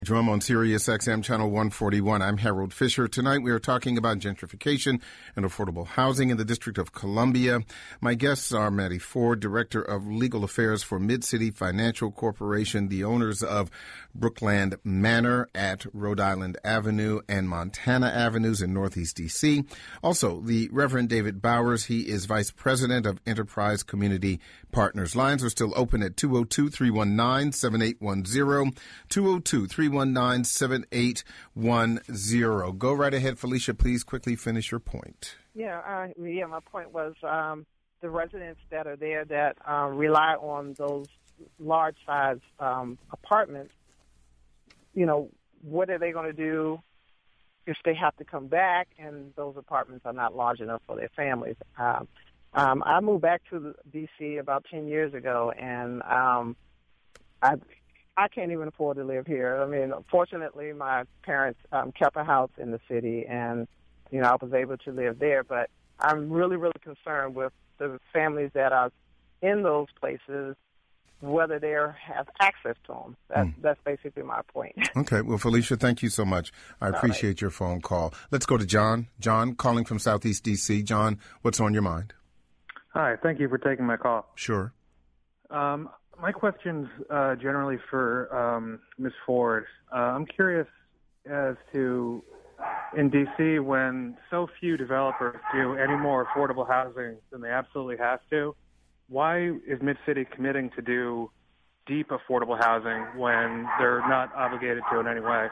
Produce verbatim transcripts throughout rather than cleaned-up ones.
Drum on Sirius X M Channel one forty-one. I'm Harold Fisher. Tonight we are talking about gentrification and affordable housing in the District of Columbia. My guests are Maddie Ford, Director of Legal Affairs for Mid-City Financial Corporation, the owners of Brookland Manor at Rhode Island Avenue and Montana Avenues in Northeast D C. Also, the Reverend David Bowers. He is Vice President of Enterprise Community Partners. Lines are still open at two oh two, three one nine, seven eight one zero, two oh two, three one nine, seven eight one zero. Go right ahead, Felicia. Please quickly finish your point. Yeah, uh, yeah. My point was um, the residents that are there that uh, rely on those large size um, apartments. You know, what are they going to do if they have to come back and those apartments are not large enough for their families? Um, um, I moved back to D C about ten years ago, and um, I. I can't even afford to live here. I mean, fortunately, my parents um, kept a house in the city, and, you know, I was able to live there. But I'm really, really concerned with the families that are in those places, whether they have access to them. That, mm. That's basically my point. Okay. Well, Felicia, thank you so much. I appreciate right. your phone call. Let's go to John. John, calling from Southeast D C. John, what's on your mind? Hi. Thank you for taking my call. Sure. Um, My question's uh, generally for um, Miz Ford. Uh, I'm curious as to, in D C, when so few developers do any more affordable housing than they absolutely have to, why is Mid-City committing to do deep affordable housing when they're not obligated to in any way?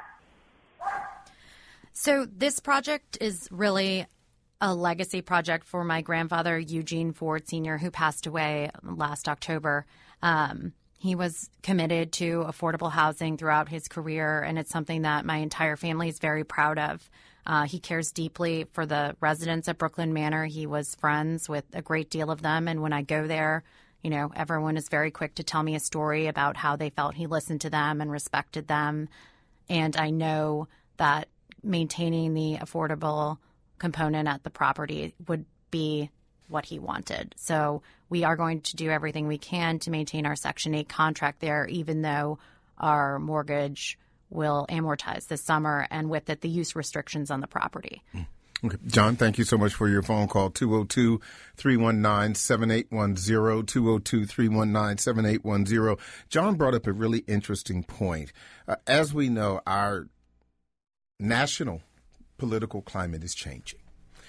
So this project is really a legacy project for my grandfather, Eugene Ford Senior, who passed away last October. Um, he was committed to affordable housing throughout his career, and it's something that my entire family is very proud of. Uh, he cares deeply for the residents at Brookland Manor. He was friends with a great deal of them, and when I go there, you know, everyone is very quick to tell me a story about how they felt he listened to them and respected them. And I know that maintaining the affordable component at the property would be what he wanted. So we are going to do everything we can to maintain our Section eight contract there, even though our mortgage will amortize this summer, and with it, the use restrictions on the property. Okay. John, thank you so much for your phone call. two oh two, three one nine, seven eight one zero, two oh two, three one nine, seven eight one zero. John brought up a really interesting point. Uh, as we know, our national political climate is changing.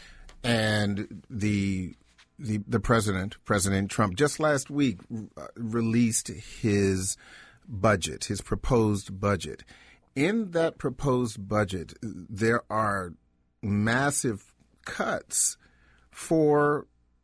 And the The, the president, President Trump, just last week uh, released his budget, his proposed budget. In that proposed budget, there are massive cuts for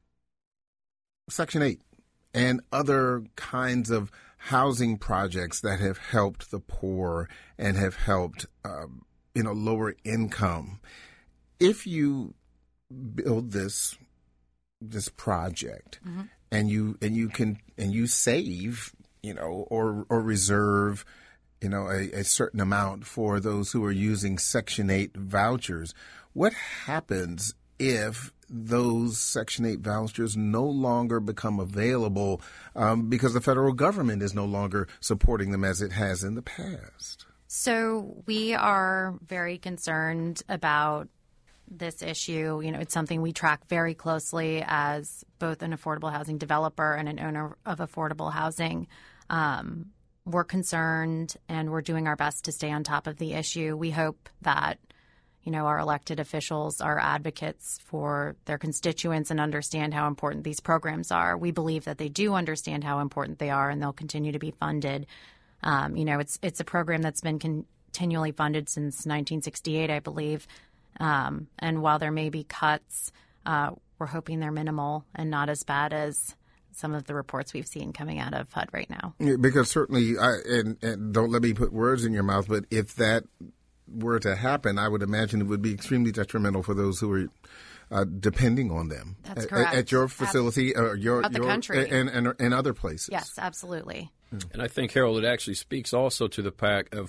Section eight and other kinds of housing projects that have helped the poor and have helped, um, you know, lower income. If you build this this project mm-hmm. and you and you can and you save, you know, or or reserve, you know, a, a certain amount for those who are using Section eight vouchers, what happens if those Section eight vouchers no longer become available um, because the federal government is no longer supporting them as it has in the past? So we are very concerned about this issue. You know, it's something we track very closely as both an affordable housing developer and an owner of affordable housing. Um, we're concerned, and we're doing our best to stay on top of the issue. We hope that, you know, our elected officials are advocates for their constituents and understand how important these programs are. We believe that they do understand how important they are, and they'll continue to be funded. Um, you know, it's it's a program that's been continually funded since nineteen sixty-eight, I believe. Um, and while there may be cuts, uh, we're hoping they're minimal and not as bad as some of the reports we've seen coming out of H U D right now. Yeah, because certainly, I, and, and don't let me put words in your mouth, but if that were to happen, I would imagine it would be extremely detrimental for those who are uh, depending on them. That's at, correct. At your facility, or uh, your, Throughout the your country. And, and, and other places. Yes, absolutely. And I think, Harold, it actually speaks also to the fact of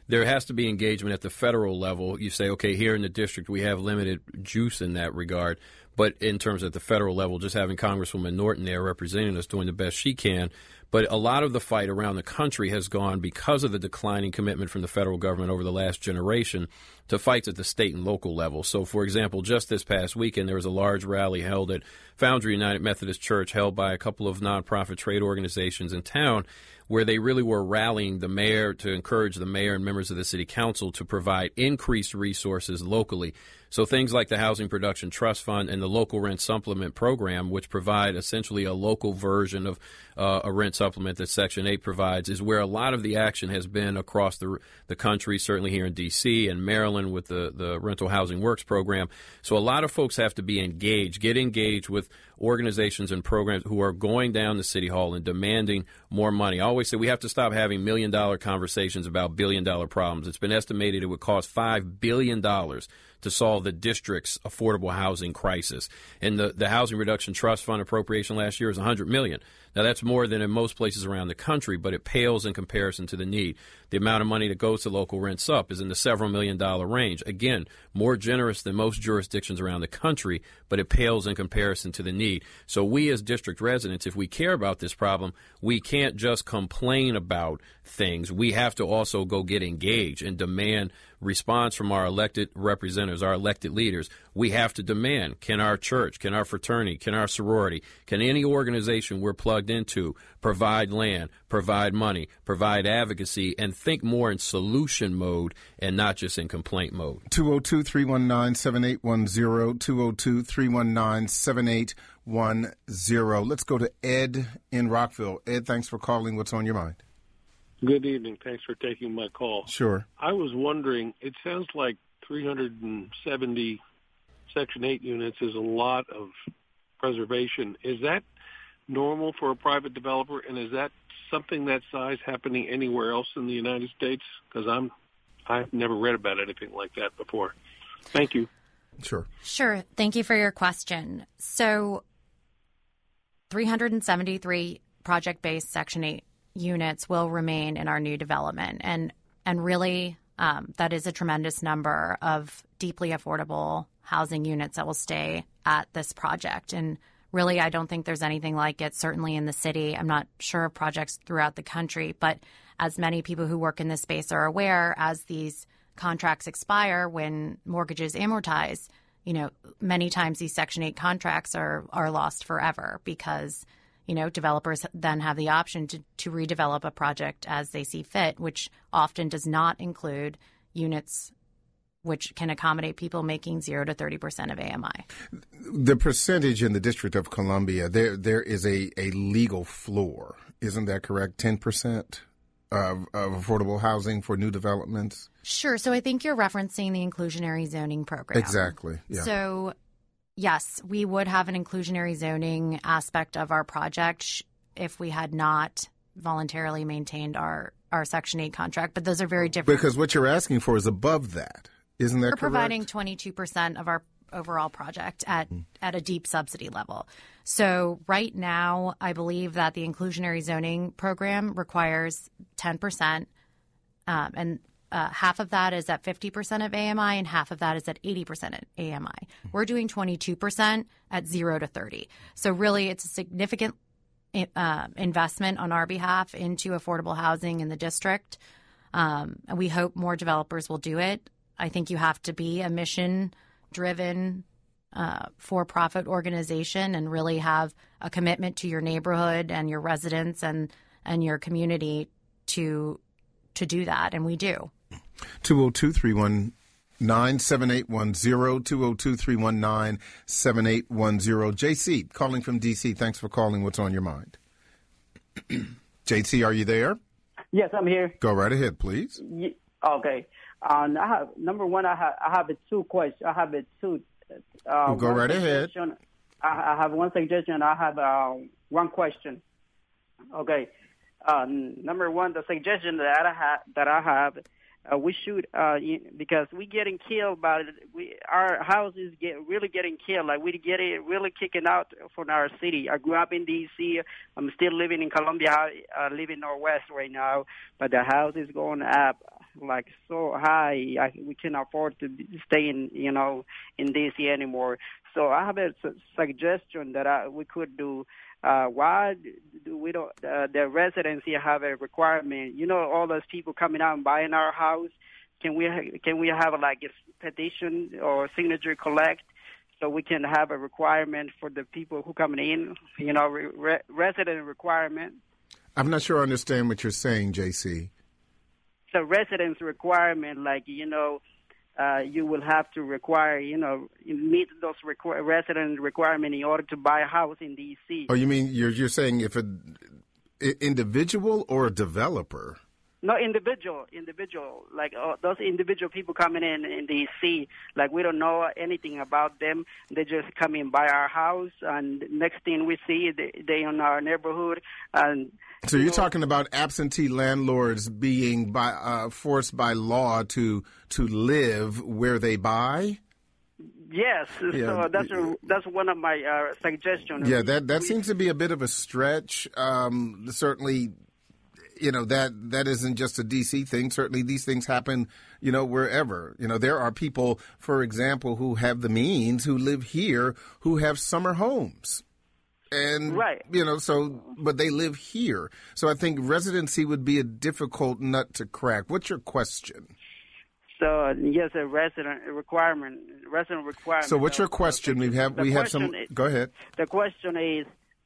there has to be engagement at the federal level. You say, okay, here in the district we have limited juice in that regard. But in terms of the federal level, just having Congresswoman Norton there representing us, doing the best she can. But a lot of the fight around the country has gone because of the declining commitment from the federal government over the last generation to fights at the state and local level. So, for example, just this past weekend, there was a large rally held at Foundry United Methodist Church, held by a couple of nonprofit trade organizations in town, where they really were rallying the mayor to encourage the mayor and members of the city council to provide increased resources locally. So things like the Housing Production Trust Fund and the Local Rent Supplement Program, which provide essentially a local version of uh, a rent supplement that Section eight provides, is where a lot of the action has been across the the country, certainly here in D C and Maryland with the, the Rental Housing Works program. So a lot of folks have to be engaged, get engaged with organizations and programs who are going down to City Hall and demanding more money. I always say we have to stop having million-dollar conversations about billion-dollar problems. It's been estimated it would cost five billion dollars to solve the district's affordable housing crisis. And the, the Housing Reduction Trust Fund appropriation last year is one hundred million dollars. Now, that's more than in most places around the country, but it pales in comparison to the need. The amount of money that goes to local rent sup is in the several million dollar range. Again, more generous than most jurisdictions around the country, but it pales in comparison to the need. So we as district residents, if we care about this problem, we can't just complain about things. We have to also go get engaged and demand response from our elected representatives, our elected leaders. We have to demand, can our church, can our fraternity, can our sorority, can any organization we're plugged into provide land, provide money, provide advocacy, and think more in solution mode and not just in complaint mode. two oh two, three one nine, seven eight one zero, two oh two, three one nine, seven eight one zero. Let's go to Ed in Rockville. Ed, thanks for calling. What's on your mind? Good evening. Thanks for taking my call. Sure. I was wondering, it sounds like three hundred seventy Section eight units is a lot of preservation. Is that normal for a private developer, and is that something that size happening anywhere else in the United States? Because I'm, I've never read about anything like that before. Thank you. Sure. Sure. Thank you for your question. So three hundred seventy-three project-based Section eight units will remain in our new development. And and really, um, that is a tremendous number of deeply affordable housing units that will stay at this project. And really, I don't think there's anything like it, certainly in the city. I'm not sure of projects throughout the country, but as many people who work in this space are aware, as these contracts expire, when mortgages amortize, you know, many times these Section eight contracts are, are lost forever because, you know, developers then have the option to, to redevelop a project as they see fit, which often does not include units which can accommodate people making zero to thirty percent of A M I. The percentage in the District of Columbia, there there is a, a legal floor. Isn't that correct? ten percent of, of affordable housing for new developments? Sure. So I think you're referencing the inclusionary zoning program. Exactly. Yeah. So, yes, we would have an inclusionary zoning aspect of our project if we had not voluntarily maintained our, our Section eight contract. But those are very different. Because what you're asking for is above that. Isn't that We're correct? providing twenty-two percent of our overall project at, mm. at a deep subsidy level. So right now, I believe that the inclusionary zoning program requires ten percent, um, and uh, half of that is at fifty percent of A M I, and half of that is at eighty percent at A M I. Mm. We're doing twenty-two percent at zero to thirty. So really, it's a significant uh, investment on our behalf into affordable housing in the district. Um, and we hope more developers will do it. I think you have to be a mission-driven, uh, for-profit organization and really have a commitment to your neighborhood and your residents and, and your community to to do that, and we do. two oh two, three one nine, seven eight one zero, two oh two, three one nine, seven eight one zero. J C, calling from D C. Thanks for calling. What's on your mind? J C, are you there? Yes, I'm here. Go right ahead, please. Yeah, okay. Um, I have number one. I have I have a two questions. I have a two. Uh, well, go right ahead. I, I have one suggestion. I have uh, one question. Okay. Uh, number one, the suggestion that I have that I have, uh, we should uh, because we getting killed by we our houses get really getting killed. Like we get it really kicking out from our city. I grew up in D C. I'm still living in Columbia. I live in Northwest right now, but the house is going up. like so high. I, we can't afford to stay in, you know, in D C anymore. So I have a su- suggestion that I, we could do. Uh, why do we don't uh, the residents here have a requirement? You know, all those people coming out and buying our house. Can we can we have like a petition or signature collect so we can have a requirement for the people who coming in? You know, re- resident requirement. I'm not sure I understand what you're saying, J C. So residence requirement, like, you know, uh, you will have to require, you know, meet those requ- resident requirements in order to buy a house in D C. Oh, you mean you're you're saying if an individual or a developer? No, individual, individual, like uh, those individual people coming in in D C, like we don't know anything about them. They just come in, buy our house, and next thing we see, they, they in our neighborhood. And so you're you know, talking about absentee landlords being by uh, forced by law to to live where they buy? Yes, Yeah. so that's a, that's one of my uh, suggestions. Yeah, that that we, seems to be a bit of a stretch. Um, certainly. You know, that that isn't just a D C thing. Certainly these things happen, you know, wherever. You know, there are people, for example, who have the means, who live here, who have summer homes. And, right. you know, so, but they live here. So I think residency would be a difficult nut to crack. What's your question? So, yes, a resident requirement, resident requirement. So what's your question? We have, we have some, is, go ahead. The question is,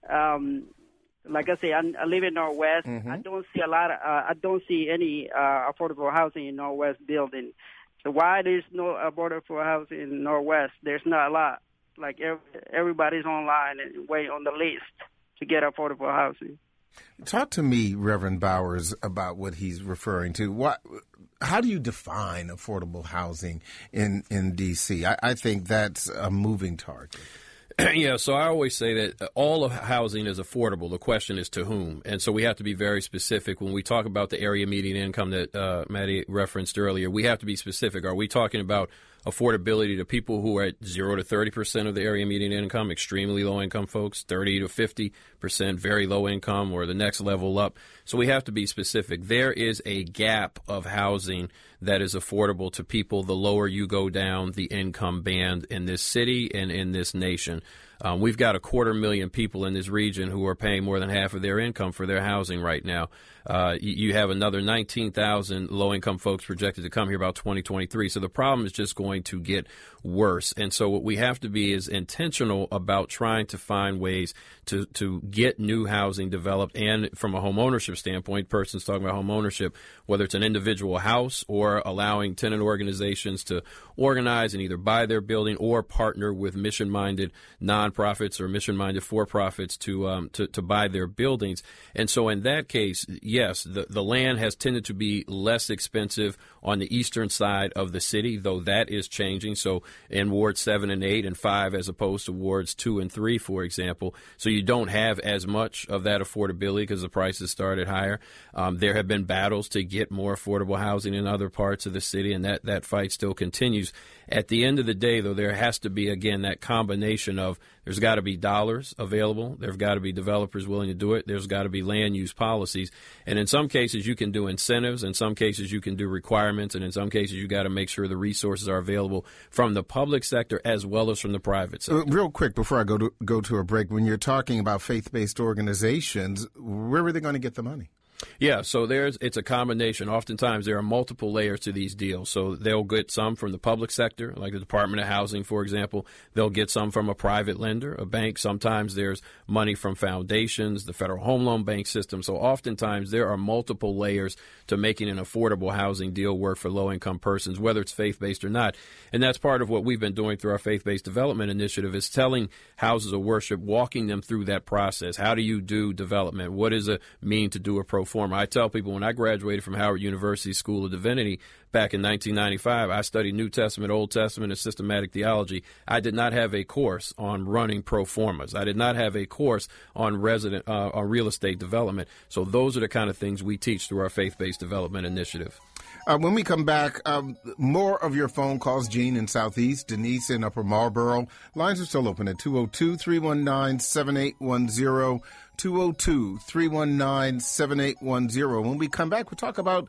um, like I say, I, I live in Northwest. Mm-hmm. I don't see a lot of, uh, I don't see any uh, affordable housing in Northwest building. So why there's no affordable housing in Northwest? There's not a lot. Like every, everybody's online and wait on the list to get affordable housing. Talk to me, Reverend Bowers, about what he's referring to. What, how do you define affordable housing in, in D C? I, I think that's a moving target. Yeah, so I always say that all of housing is affordable. The question is to whom. And so we have to be very specific. When we talk about the area median income that uh, Maddie referenced earlier, we have to be specific. Are we talking about affordability to people who are at zero to thirty percent of the area median income, extremely low income folks, thirty to fifty percent, very low income, or the next level up? So we have to be specific. There is a gap of housing that is affordable to people the lower you go down the income band in this city and in this nation. Um, we've got a quarter million people in this region who are paying more than half of their income for their housing right now. Uh, you, you have another nineteen thousand low-income folks projected to come here about twenty twenty-three. So the problem is just going to get worse. And so what we have to be is intentional about trying to find ways to, to get new housing developed. And from a home ownership standpoint, persons talking about home ownership, whether it's an individual house or allowing tenant organizations to organize and either buy their building or partner with mission-minded nonprofits or mission-minded for-profits to, um, to to buy their buildings. And so in that case, yes, the, the land has tended to be less expensive on the eastern side of the city, though that is changing. So in wards seven and eight and five, as opposed to wards two and three, for example. So you don't have as much of that affordability because the prices started higher. Um, there have been battles to get more affordable housing in other parts of the city, and that, that fight still continues. At the end of the day, though, there has to be, again, that combination of there's got to be dollars available. There's got to be developers willing to do it. There's got to be land use policies. And in some cases, you can do incentives. In some cases, you can do requirements. And in some cases, you got to make sure the resources are available from the public sector as well as from the private sector. Uh, real quick, before I go to, go to a break, when you're talking about faith-based organizations, where are they going to get the money? Yeah, so there's it's a combination. Oftentimes there are multiple layers to these deals. So they'll get some from the public sector, like the Department of Housing, for example. They'll get some from a private lender, a bank. Sometimes there's money from foundations, the Federal Home Loan Bank system. So oftentimes there are multiple layers to making an affordable housing deal work for low-income persons, whether it's faith-based or not. And that's part of what we've been doing through our faith-based development initiative is telling houses of worship, walking them through that process. How do you do development? What does it mean to do a pro forma? I tell people when I graduated from Howard University School of Divinity back in nineteen ninety-five, I studied New Testament, Old Testament, and systematic theology. I did not have a course on running pro formas. I did not have a course on resident uh, on real estate development. So those are the kind of things we teach through our faith-based development initiative. Uh, when we come back, um, more of your phone calls. Gene in Southeast, Denise in Upper Marlboro. Lines are still open at two oh two, three one nine, seven eight one zero, two oh two, three one nine, seven eight one zero. When we come back, we'll talk about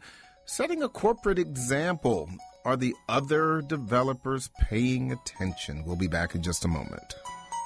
setting a corporate example. Are the other developers paying attention? We'll be back in just a moment.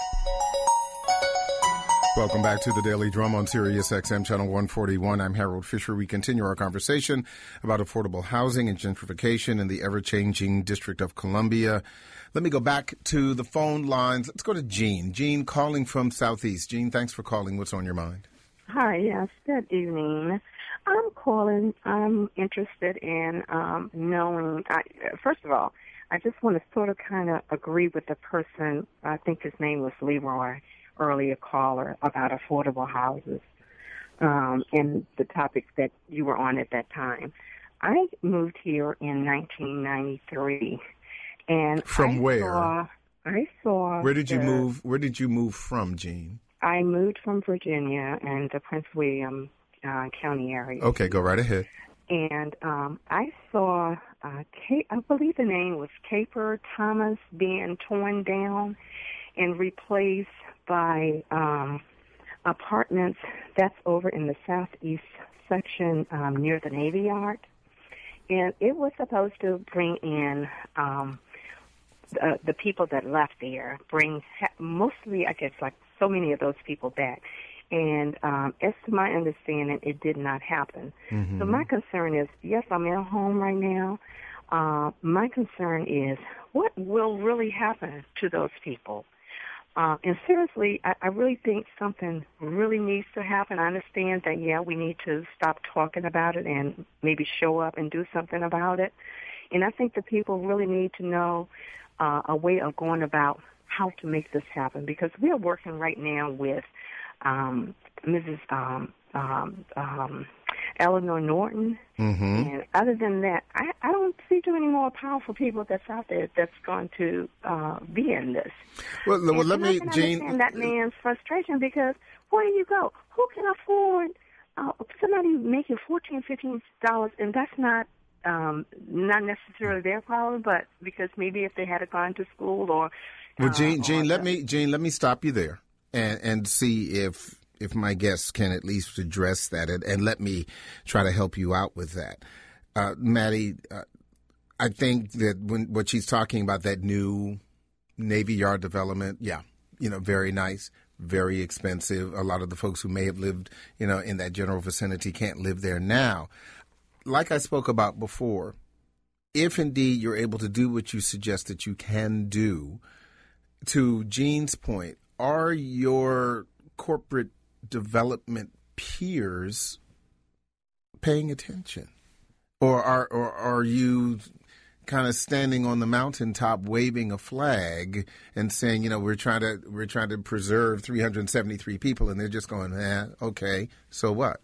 Welcome back to the Daily Drum on Sirius X M Channel one forty-one. I'm Harold Fisher. We continue our conversation about affordable housing and gentrification in the ever-changing District of Columbia. Let me go back to the phone lines. Let's go to Jean. Jean calling from Southeast. Jean, thanks for calling. What's on your mind? Hi, yes, good evening. I'm calling. I'm interested in um, knowing, I, first of all, I just want to sort of kind of agree with the person, I think his name was Leroy, earlier caller, about affordable houses um, and the topics that you were on at that time. I moved here in nineteen ninety-three. And from I where? Saw, I saw. Where did you the, move? Where did you move from, Jean? I moved from Virginia and the Prince William uh, County area. Okay, go right ahead. And um, I saw, uh, K- I believe the name was Caper Thomas, being torn down and replaced by um, apartments that's over in the southeast section um, near the Navy Yard. And it was supposed to bring in um, the, the people that left there, bring mostly, I guess, like so many of those people back. And um, as to my understanding, it did not happen. Mm-hmm. So my concern is, yes, I'm in a home right now. Uh, my concern is, what will really happen to those people? Uh, and seriously, I, I really think something really needs to happen. I understand that, yeah, we need to stop talking about it and maybe show up and do something about it. And I think the people really need to know uh, a way of going about how to make this happen, because we are working right now with um, Missus Um, um, um, Eleanor Norton. Mm-hmm. And other than that, I, I don't see too many more powerful people that's out there that's going to uh, be in this. Well, well and, let and me, I can Jean. understand that man's frustration, because where do you go? Who can afford uh, somebody making fourteen, fifteen dollars, and that's not um, not necessarily their problem, but because maybe if they had gone to school or. Well, Jean, uh, Jean, or let the, me, Jean, let me stop you there, and and see if. if my guests can at least address that, and, and let me try to help you out with that. Uh, Maddie, uh, I think that when what she's talking about, that new Navy Yard development, yeah, you know, very nice, very expensive. A lot of the folks who may have lived, you know, in that general vicinity can't live there now. Like I spoke about before, if indeed you're able to do what you suggest that you can do, to Jean's point, are your corporate development peers paying attention, or are or are you kind of standing on the mountaintop waving a flag and saying, you know, we're trying to we're trying to preserve three hundred seventy-three people, and they're just going, eh, okay, so what?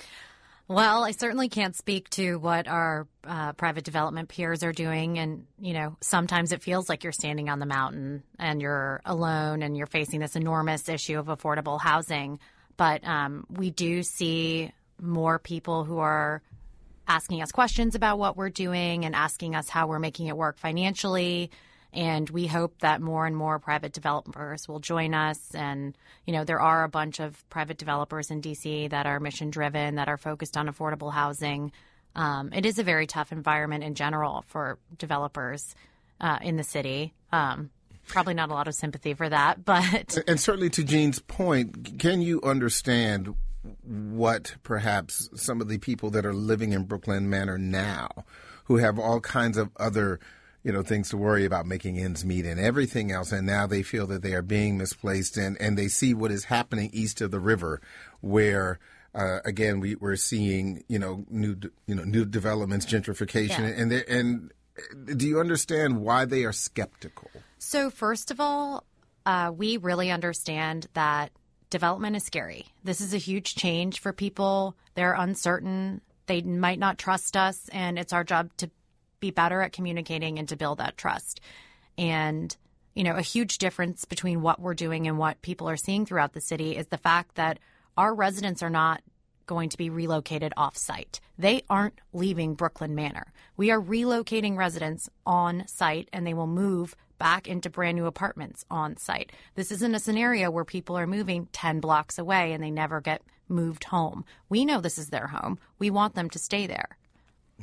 Well, I certainly can't speak to what our uh, private development peers are doing. And, you know, sometimes it feels like you're standing on the mountain and you're alone and you're facing this enormous issue of affordable housing. But um, we do see more people who are asking us questions about what we're doing and asking us how we're making it work financially. And we hope that more and more private developers will join us. And, you know, there are a bunch of private developers in D C that are mission driven, that are focused on affordable housing. Um, it is a very tough environment in general for developers uh, in the city. Um, probably not a lot of sympathy for that, but. And certainly to Jean's point, can you understand what perhaps some of the people that are living in Brooklyn Manor now, who have all kinds of other you know, things to worry about, making ends meet and everything else, and now they feel that they are being misplaced, and, and they see what is happening east of the river, where uh, again we, we're seeing you know new you know new developments, gentrification, yeah. and and do you understand why they are skeptical? So first of all, uh, we really understand that development is scary. This is a huge change for people. They're uncertain. They might not trust us, and it's our job to be better at communicating and to build that trust. And, you know, a huge difference between what we're doing and what people are seeing throughout the city is the fact that our residents are not going to be relocated off-site. They aren't leaving Brooklyn Manor. We are relocating residents on-site, and they will move back into brand new apartments on-site. This isn't a scenario where people are moving ten blocks away and they never get moved home. We know this is their home. We want them to stay there.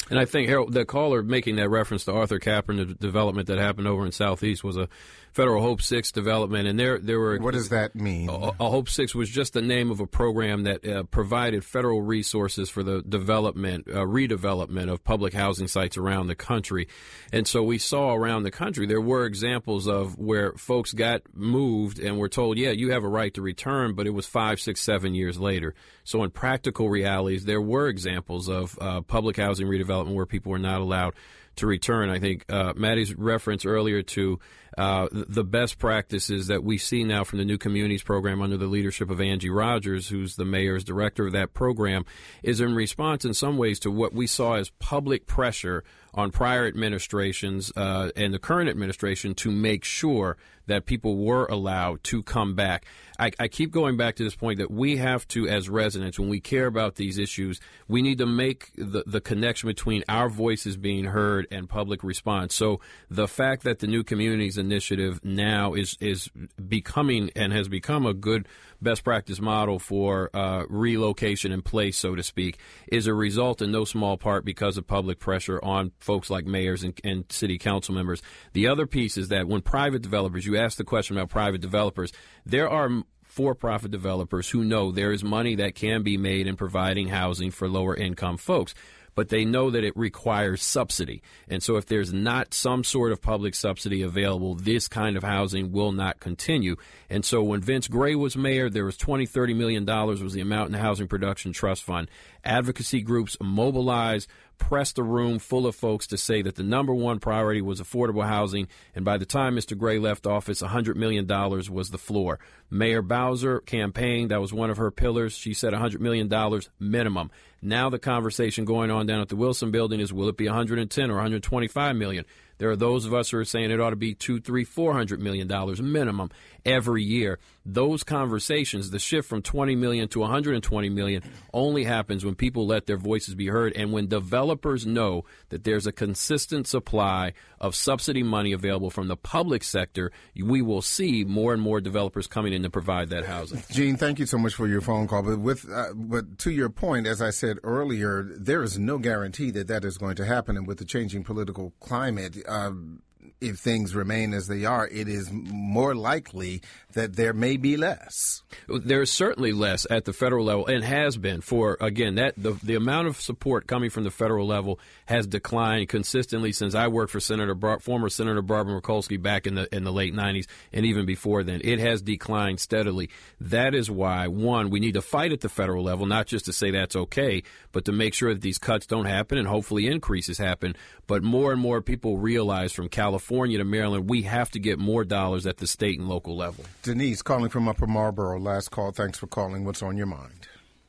And I think, Harold, the caller making that reference to Arthur Capper and the development that happened over in Southeast was a federal Hope Six development, and there there were. What does that mean? A, a Hope Six was just the name of a program that uh, provided federal resources for the development, uh, redevelopment of public housing sites around the country. And so we saw around the country there were examples of where folks got moved and were told, yeah, you have a right to return, but it was five, six, seven years later. So in practical realities, there were examples of uh, public housing redevelopment where people were not allowed to return. I think uh, Maddie's reference earlier to uh, the best practices that we see now from the New Communities program under the leadership of Angie Rogers, who's the mayor's director of that program, is in response in some ways to what we saw as public pressure on prior administrations uh, and the current administration to make sure that people were allowed to come back. I, I keep going back to this point that we have to, as residents, when we care about these issues, we need to make the, the connection between our voices being heard and public response. So the fact that the New Communities Initiative now is, is becoming and has become a good best practice model for uh, relocation in place, so to speak, is a result in no small part because of public pressure on folks like mayors and, and city council members. The other piece is that when private developers, you asked the question about private developers, there are for-profit developers who know there is money that can be made in providing housing for lower-income folks, but they know that it requires subsidy. And so if there's not some sort of public subsidy available, this kind of housing will not continue. And so when Vince Gray was mayor, there was twenty, thirty million dollars was the amount in the Housing Production Trust Fund. Advocacy groups mobilized, pressed a room full of folks to say that the number one priority was affordable housing. And by the time Mister Gray left office, one hundred million dollars was the floor. Mayor Bowser campaigned. That was one of her pillars. She said one hundred million dollars minimum. Now the conversation going on down at the Wilson Building is, will it be one hundred ten or one hundred twenty-five million? There are those of us who are saying it ought to be two, three, four hundred million dollars minimum every year. Those conversations, the shift from twenty million to one hundred twenty million, only happens when people let their voices be heard and when developers know that there's a consistent supply of subsidy money available from the public sector. We will see more and more developers coming in to provide that housing. Gene, thank you so much for your phone call. But with, uh, but to your point, as I said earlier, there is no guarantee that that is going to happen. And with the changing political climate, uh, if things remain as they are, it is more likely that there may be less. There's certainly less at the federal level and has been for, again, that the, the amount of support coming from the federal level has declined consistently since I worked for Senator Bar- former Senator Barbara Mikulski back in the in the late nineties and even before then. It has declined steadily. That is why, one, we need to fight at the federal level, not just to say that's okay, but to make sure that these cuts don't happen and hopefully increases happen. But more and more people realize from California to Maryland, we have to get more dollars at the state and local level. Denise, calling from Upper Marlboro. Last call. Thanks for calling. What's on your mind?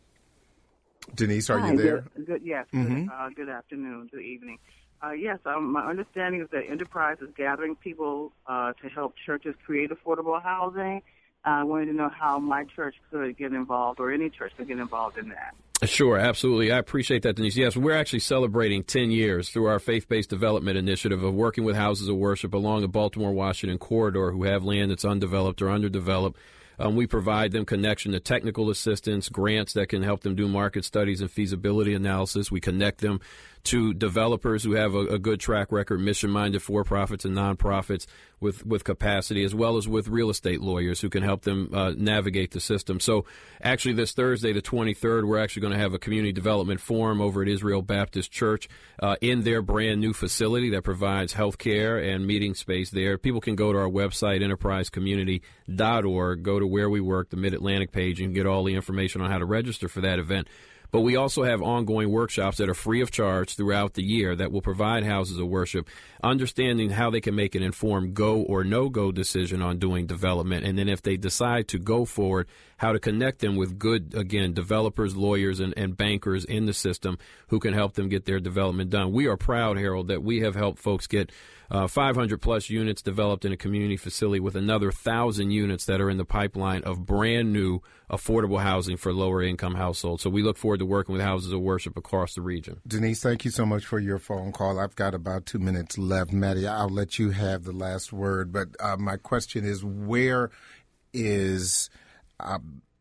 Denise, are Hi, you there? Good, good, yes. Mm-hmm. Good, uh, good afternoon, good evening. Uh, yes, um, my understanding is that Enterprise is gathering people uh, to help churches create affordable housing. Uh, I wanted to know how my church could get involved, or any church could get involved in that. Sure, absolutely. I appreciate that, Denise. Yes, we're actually celebrating ten years through our faith-based development initiative of working with houses of worship along the Baltimore-Washington corridor who have land that's undeveloped or underdeveloped. Um, we provide them connection to technical assistance, grants that can help them do market studies and feasibility analysis. We connect them to developers who have a, a good track record, mission-minded for-profits and nonprofits with, with capacity, as well as with real estate lawyers who can help them uh, navigate the system. So actually this Thursday, the twenty-third, we're actually going to have a community development forum over at Israel Baptist Church uh, in their brand-new facility that provides health care and meeting space there. People can go to our website, enterprise community dot org, go to Where We Work, the Mid-Atlantic page, and get all the information on how to register for that event. But we also have ongoing workshops that are free of charge throughout the year that will provide houses of worship, understanding how they can make an informed go or no-go decision on doing development. And then if they decide to go forward, how to connect them with good, again, developers, lawyers, and, and bankers in the system who can help them get their development done. We are proud, Harold, that we have helped folks get uh, five hundred plus units developed in a community facility with another one thousand units that are in the pipeline of brand new affordable housing for lower income households. So we look forward to working with houses of worship across the region. Denise, thank you so much for your phone call. I've got about two minutes left. Maddie, I'll let you have the last word. But uh, my question is, where is uh,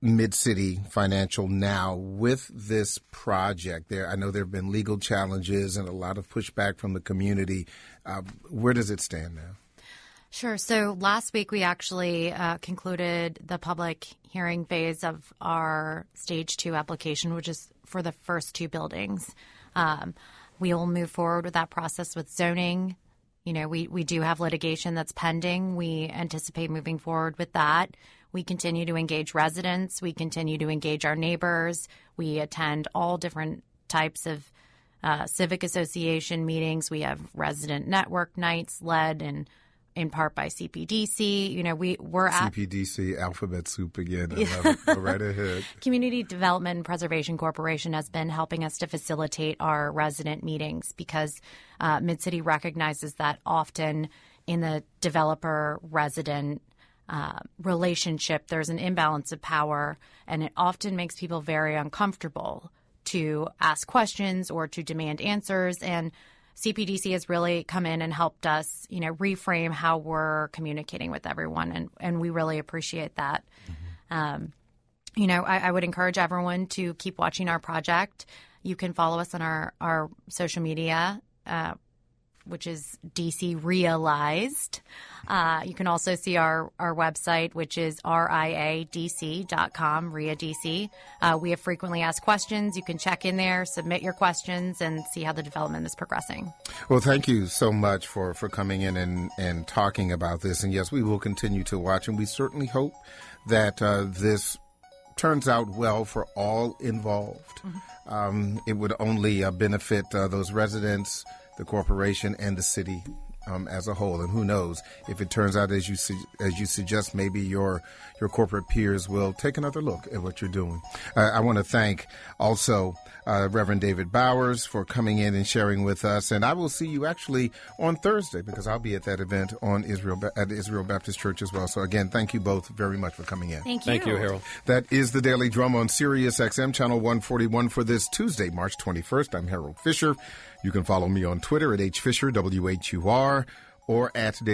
Mid-City Financial now with this project? There, I know there have been legal challenges and a lot of pushback from the community. Uh, where does it stand now? Sure. So last week we actually uh, concluded the public hearing phase of our stage two application, which is for the first two buildings. Um, we will move forward with that process with zoning. You know, we, we do have litigation that's pending. We anticipate moving forward with that. We continue to engage residents. We continue to engage our neighbors. We attend all different types of uh, civic association meetings. We have resident network nights led and in part by C P D C. You know, we, we're at... C P D C, alphabet soup again. I love it. Go right ahead. Community Development and Preservation Corporation has been helping us to facilitate our resident meetings because uh, Mid-City recognizes that often in the developer-resident uh, relationship, there's an imbalance of power, and it often makes people very uncomfortable to ask questions or to demand answers. And C P D C has really come in and helped us, you know, reframe how we're communicating with everyone, and, and we really appreciate that. Mm-hmm. Um, you know, I, I would encourage everyone to keep watching our project. You can follow us on our, our social media, uh, which is D C Realized. Uh, you can also see our, our website, which is R I A D C dot com, R I A D C. Uh, we have frequently asked questions. You can check in there, submit your questions, and see how the development is progressing. Well, thank you so much for, for coming in and, and talking about this. And yes, we will continue to watch, and we certainly hope that uh, this turns out well for all involved. Mm-hmm. Um, it would only uh, benefit uh, those residents, the corporation, and the city um, as a whole. And who knows, if it turns out as you su- as you suggest, maybe your your corporate peers will take another look at what you're doing. Uh, I want to thank also uh, Reverend David Bowers for coming in and sharing with us. And I will see you actually on Thursday because I'll be at that event on Israel at Israel Baptist Church as well. So again, thank you both very much for coming in. Thank you. Thank you, Harold. That is the Daily Drum on Sirius X M channel one forty-one for this Tuesday, March twenty-first. I'm Harold Fisher. You can follow me on Twitter at H Fisher, W H U R, or at